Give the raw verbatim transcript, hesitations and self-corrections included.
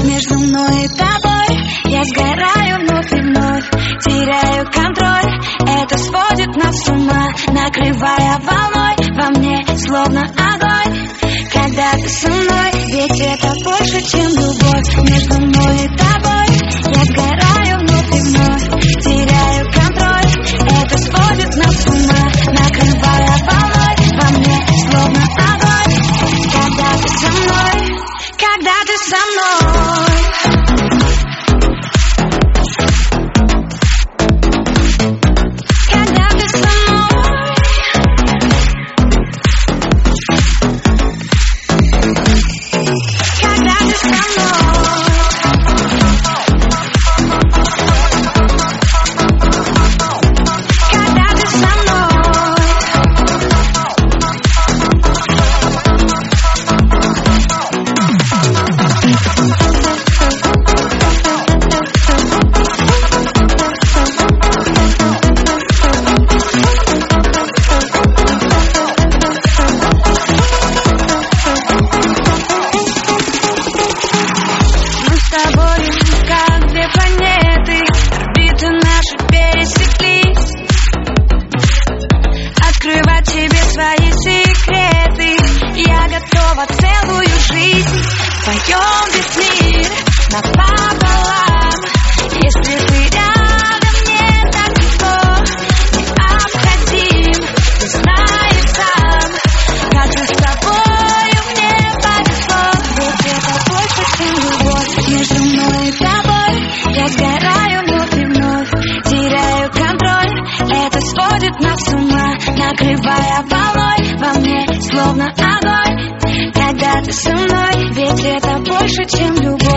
между мной и тобой. Я сгораю вновь и вновь, теряю контроль. Это сводит нас с ума, накрывая волной. Во мне словно огонь, когда ты со мной. Ведь это больше, чем любовь. Между мной и тобой я сгораю вновь и вновь, теряю контроль. Это сводит нас с ума, накрывая волной. Во мне словно огонь, когда ты со мной, когда ты со мной. Свои секреты, я готова целую жизнь вдвоем весь мир напополам. Если ты рядом, мне так легко, необходим, ты знаешь сам, как же с тобою мне повезло. Ведь это больше, чем любовь. Между мной и тобой я сгораю вновь и вновь, теряю контроль. Это сводит нас с ума, накрывая волной. Во мне словно огонь, когда ты со мной. Ведь это больше, чем любовь.